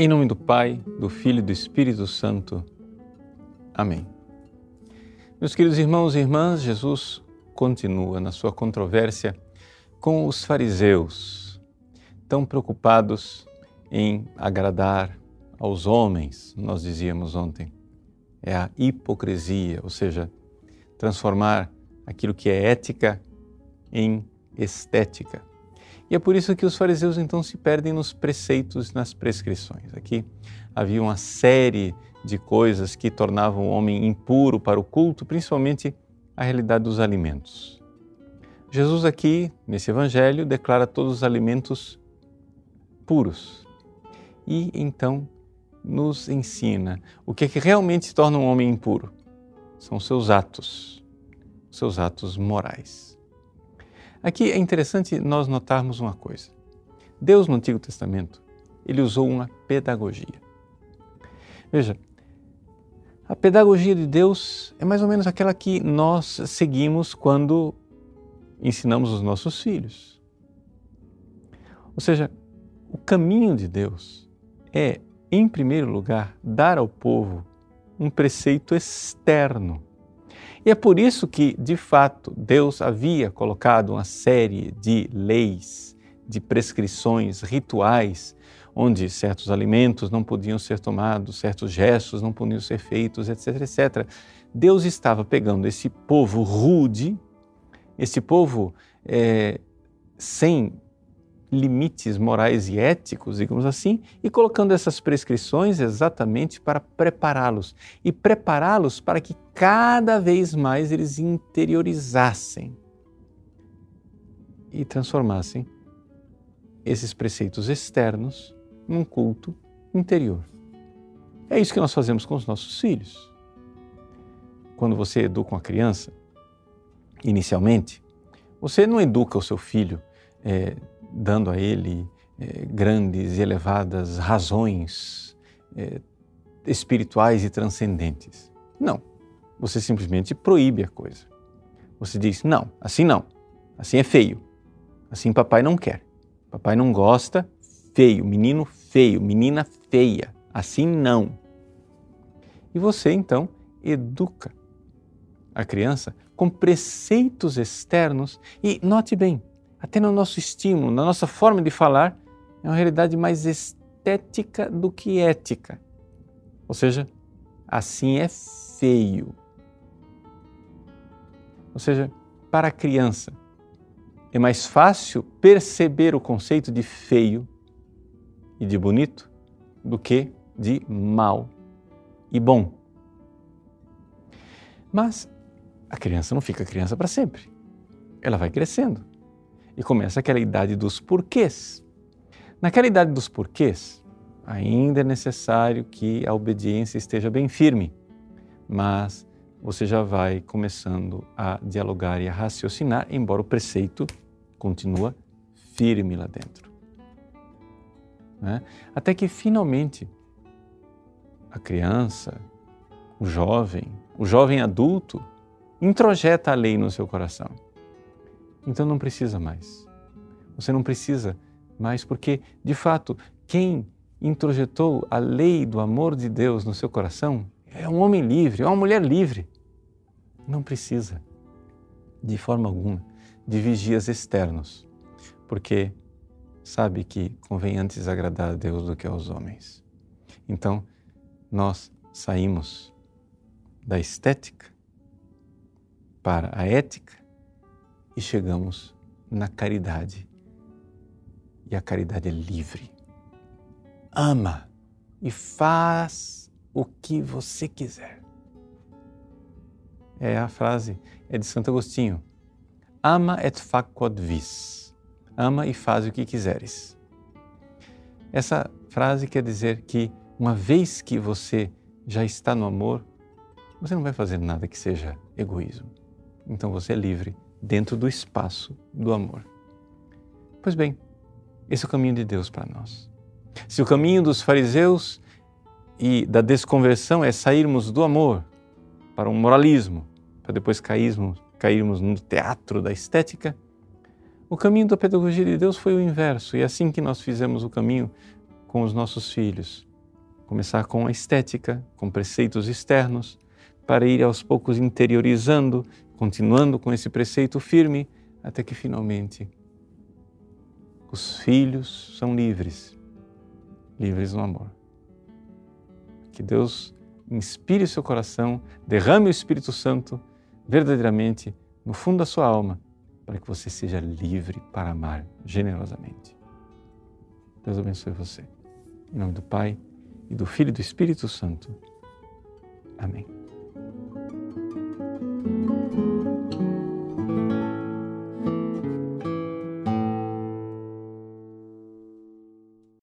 Em nome do Pai, do Filho e do Espírito Santo. Amém. Meus queridos irmãos e irmãs, Jesus continua na sua controvérsia com os fariseus, tão preocupados em agradar aos homens, nós dizíamos ontem. É a hipocrisia, ou seja, transformar aquilo que é ética em estética. E é por isso que os fariseus então se perdem nos preceitos, nas prescrições. Aqui havia uma série de coisas que tornavam o homem impuro para o culto, principalmente a realidade dos alimentos. Jesus aqui, nesse evangelho, declara todos os alimentos puros e então nos ensina o que é que realmente torna um homem impuro. São seus atos morais. Aqui é interessante nós notarmos uma coisa. Deus, no Antigo Testamento, ele usou uma pedagogia. Veja, a pedagogia de Deus é mais ou menos aquela que nós seguimos quando ensinamos os nossos filhos. Ou seja, o caminho de Deus é, em primeiro lugar, dar ao povo um preceito externo. E é por isso que, de fato, Deus havia colocado uma série de leis, de prescrições, rituais, onde certos alimentos não podiam ser tomados, certos gestos não podiam ser feitos, etc, etc. Deus estava pegando esse povo rude, esse povo sem limites morais e éticos, digamos assim, e colocando essas prescrições exatamente para prepará-los. E prepará-los para que cada vez mais eles interiorizassem e transformassem esses preceitos externos num culto interior. É isso que nós fazemos com os nossos filhos. Quando você educa uma criança, inicialmente, você não educa o seu filho dando a ele grandes e elevadas razões espirituais e transcendentes. Não, você simplesmente proíbe a coisa. Você diz, não, assim é feio, assim papai não quer, papai não gosta, feio, menino feio, menina feia, assim não. E você então educa a criança com preceitos externos e note bem, até no nosso estímulo, na nossa forma de falar, é uma realidade mais estética do que ética. Ou seja, assim é feio. Ou seja, para a criança, é mais fácil perceber o conceito de feio e de bonito do que de mal e bom. Mas a criança não fica criança para sempre. Ela vai crescendo. E começa aquela idade dos porquês. Naquela idade dos porquês, ainda é necessário que a obediência esteja bem firme, mas você já vai começando a dialogar e a raciocinar, embora o preceito continua firme lá dentro. Até que finalmente a criança, o jovem adulto, introjeta a lei no seu coração. Então não precisa mais. Você não precisa mais porque, de fato, quem introjetou a lei do amor de Deus no seu coração é um homem livre, é uma mulher livre. Não precisa, de forma alguma, de vigias externos, porque sabe que convém antes agradar a Deus do que aos homens. Então, nós saímos da estética para a ética e chegamos na caridade. E a caridade é livre. Ama e faz o que você quiser. A frase é de Santo Agostinho. Ama et fac quod vis. Ama e faz o que quiseres. Essa frase quer dizer que uma vez que você já está no amor, você não vai fazer nada que seja egoísmo. Então você é livre dentro do espaço do amor. Pois bem, esse é o caminho de Deus para nós. Se o caminho dos fariseus e da desconversão é sairmos do amor para um moralismo, para depois cairmos no teatro da estética, o caminho da pedagogia de Deus foi o inverso. E é assim que nós fizemos o caminho com os nossos filhos. Começar com a estética, com preceitos externos, para ir aos poucos interiorizando, continuando com esse preceito firme, até que finalmente os filhos são livres, livres no amor. Que Deus inspire o seu coração, derrame o Espírito Santo verdadeiramente no fundo da sua alma, para que você seja livre para amar generosamente. Deus abençoe você. Em nome do Pai, e do Filho e do Espírito Santo. Amém.